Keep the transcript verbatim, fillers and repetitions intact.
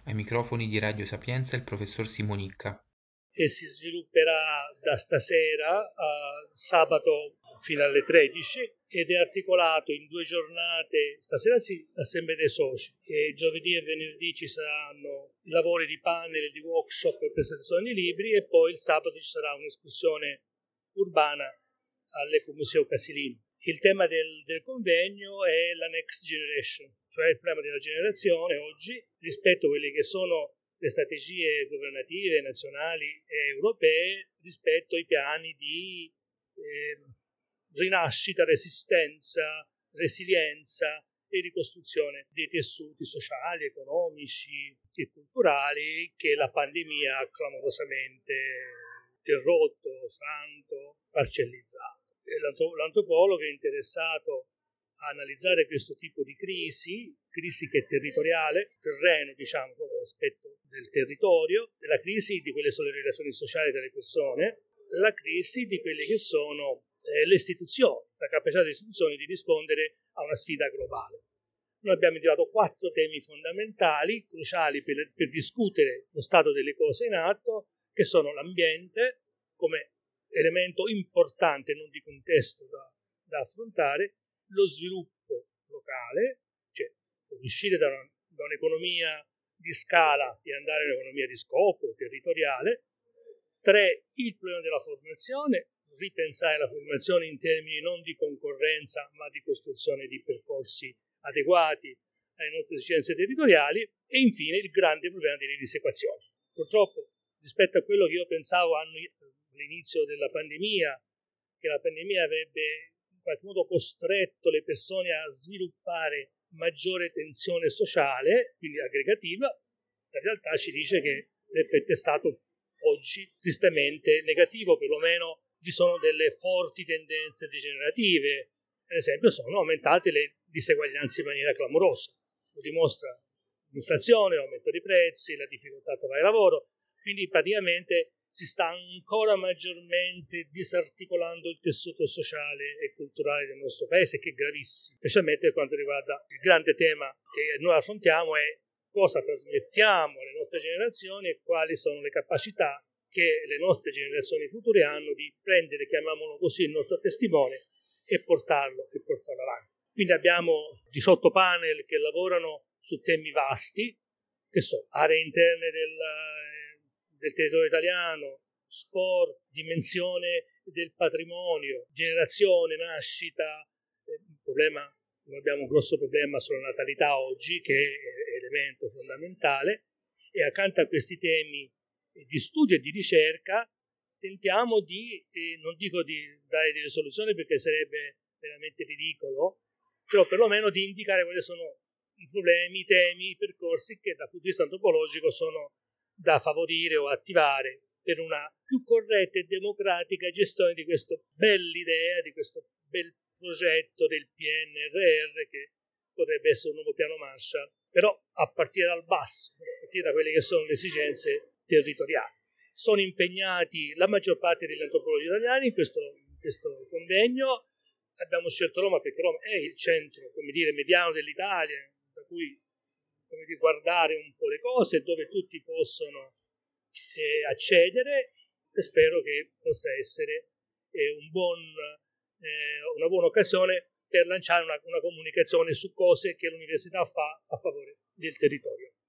Ai microfoni di Radio Sapienza il professor Simonicca. E si svilupperà da stasera a sabato fino alle tredici ed è articolato in due giornate. Stasera sì, l'assemblea dei soci, e giovedì e venerdì ci saranno lavori di panel e di workshop e presentazioni di libri, e poi il sabato ci sarà un'escursione urbana all'Ecomuseo Casilino. Il tema del, del convegno è la next generation, cioè il problema della generazione oggi rispetto a quelle che sono le strategie governative nazionali e europee, rispetto ai piani di eh, rinascita, resistenza, resilienza e ricostruzione dei tessuti sociali, economici e culturali che la pandemia ha clamorosamente interrotto, franto, parcellizzato. L'antropologo è interessato a analizzare questo tipo di crisi, crisi che è territoriale, terreno, diciamo, proprio l'aspetto del territorio, la crisi di quelle sono le relazioni sociali tra le persone, la crisi di quelle che sono eh, le istituzioni, la capacità delle istituzioni di rispondere a una sfida globale. Noi abbiamo individuato quattro temi fondamentali, cruciali per, per discutere lo stato delle cose in atto, che sono l'ambiente come elemento importante, non di contesto da, da affrontare, lo sviluppo locale, cioè uscire da, una, da un'economia di scala e andare in un'economia di scopo territoriale. Tre, il problema della formazione, ripensare la formazione in termini non di concorrenza ma di costruzione di percorsi adeguati alle nostre esigenze territoriali. E infine il grande problema delle disequazioni. Purtroppo, rispetto a quello che io pensavo all'inizio della pandemia, che la pandemia avrebbe in qualche modo costretto le persone a sviluppare maggiore tensione sociale, quindi aggregativa, la realtà ci dice che l'effetto è stato oggi tristemente negativo, perlomeno vi sono delle forti tendenze degenerative. Per esempio sono aumentate le diseguaglianze in maniera clamorosa, lo dimostra l'inflazione, l'aumento dei prezzi, la difficoltà a trovare lavoro, quindi praticamente si sta ancora maggiormente disarticolando il tessuto sociale e culturale del nostro paese, che è gravissimo, specialmente per quanto riguarda il grande tema che noi affrontiamo è cosa trasmettiamo alle nostre generazioni e quali sono le capacità che le nostre generazioni future hanno di prendere, chiamiamolo così, il nostro testimone e portarlo, e portarlo avanti. Quindi abbiamo diciotto panel che lavorano su temi vasti, che sono aree interne del, del territorio italiano, sport, dimensione del patrimonio, generazione, nascita, un problema, noi abbiamo un grosso problema sulla natalità oggi, che è elemento fondamentale, e accanto a questi temi di studio e di ricerca tentiamo di, eh, non dico di dare delle soluzioni perché sarebbe veramente ridicolo, però perlomeno di indicare quali sono i problemi, i temi, i percorsi che dal punto di vista antropologico sono da favorire o attivare per una più corretta e democratica gestione di questa bell'idea, di questo bel progetto del P N R R, che potrebbe essere un nuovo piano Marshall, però a partire dal basso, a partire da quelle che sono le esigenze territoriali. Sono impegnati la maggior parte degli antropologi italiani in questo, in questo convegno. Abbiamo scelto Roma perché Roma è il centro, come dire, mediano dell'Italia, da cui come dire, guardare un po' le cose, dove tutti possono eh, accedere, e spero che possa essere eh, un buon, eh, una buona occasione per lanciare una, una comunicazione su cose che l'università fa a favore del territorio.